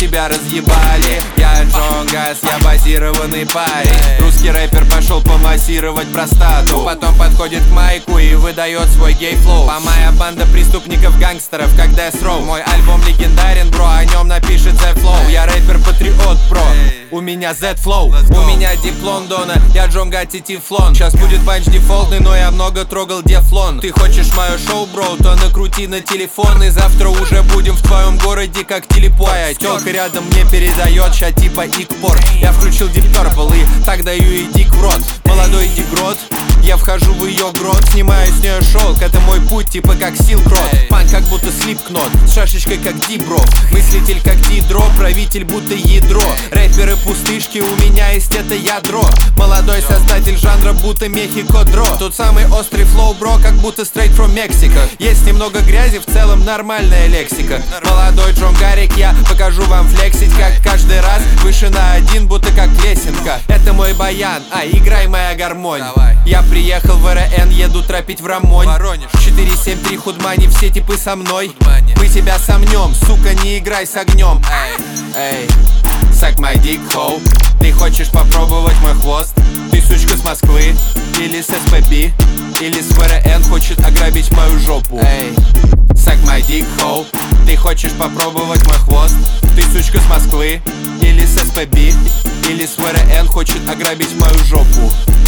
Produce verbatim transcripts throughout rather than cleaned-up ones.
тебя разъебали. Я Джон Газ, я базированный парень. Русский рэпер пошел помассировать простату, потом подходит к майку и выдает свой гей-флоу. По моя банда преступников, гангстеров, как Death Row. Мой альбом легендарен, бро, о нем напишет The Flow. Я рэпер-патриот, бро, у меня Z-Flow. У меня дип Лондона, я Джон Гатти Тефлон. Сейчас будет панч дефолтный, но я много трогал дефлон. Ты хочешь мое шоу, бро, то накрути на телефон, и завтра уже будем в твоем городе как телепорт. Твоя тёлка рядом мне передает ща типа икпорт. Я включил Deep Purple и так даю ей дик в рот. Молодой дегрот, я вхожу в ее грот, снимаю с нее шелк, это мой путь, типа как Silk Road. Панк как будто слипкнот, с шашечкой как Дибро. Мыслитель как Дидро, правитель будто ядро. Рэперы пустышки, у меня есть это ядро. Молодой создатель жанра будто Мехико Дро. Тут самый острый флоу, бро, как будто straight from Mexico. Есть немного грязи, в целом нормальная лексика. Молодой Джон Гарик, я покажу вам флексить, как каждый раз выше на один, будто как лесенка. Это мой баян, а играй моя гармонь. Я приехал в РН, еду тропить в Рамонь. Четыре семь три худмани, все типы со мной. Мы тебя сомнем, сука, не играй с огнем. Эй, suck my dick, ho. Ты хочешь попробовать мой хвост? Ты сучка с Москвы или с СПБ, или с ВРН хочет ограбить мою жопу. Эй, suck my dick, ho. Ты хочешь попробовать мой хвост? Ты сучка с Москвы или с СПБ, или с ВРН хочет ограбить мою жопу.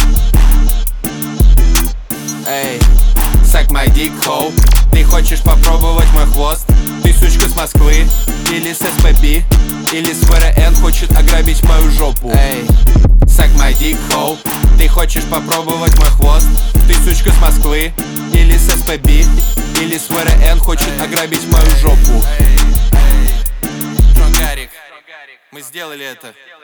Эй, suck my dick, ho. Ты хочешь попробовать мой хвост? Ты сучка с Москвы или с СПБ, или с ВРН хочет ограбить мою жопу. Эй, suck my dick, ho. Ты хочешь попробовать мой хвост? Ты сучка с Москвы или с СПБ, или с ВРН хочет ограбить мою жопу. Джон Гарик, мы сделали это.